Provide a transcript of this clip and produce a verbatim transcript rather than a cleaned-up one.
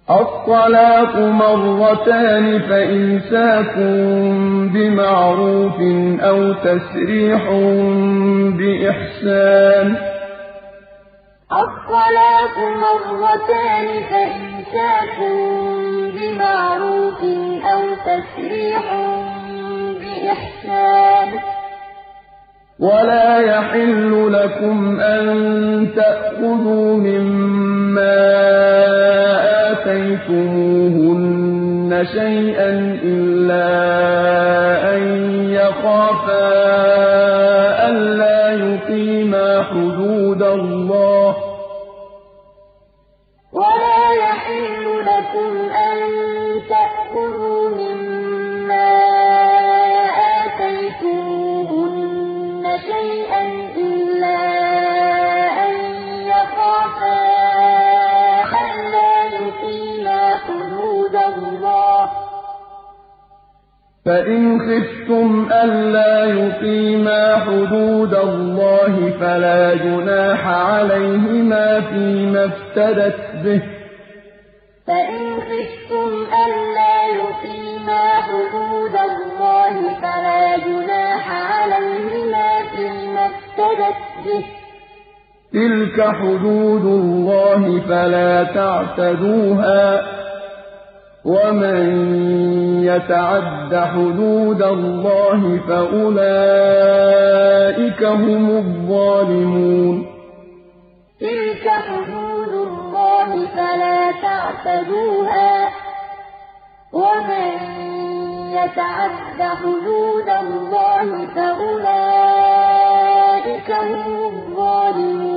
الطلاق مرتان فإمساك بمعروف أو تسريح بإحسان. الطلاق مرتان فإمساك بمعروف أو تسريح بإحسان. ولا يحل لكم أن تأخذوا مما آتيتموهن شيئا إلا أن يخافا ألا يقيما حدود الله. ولا يحل لكم أن تأخذوا مما آتيتموهن شيئا إلا أن يخافا ألا يقيما حدود الله. فإن خفتم ألا يقيما حدود الله فلا جناح عليهما فيما افتدت به. فإن خفتم ألا يقيما حدود الله فلا جناح عليهما فيما افتدت به. تلك حدود الله فلا تعتدوها ومن يتعد حدود الله فأولئك هم الظالمون. تلك حدود الله فلا تعتدوها ومن يتعد حدود الله فأولئك هم الظالمون.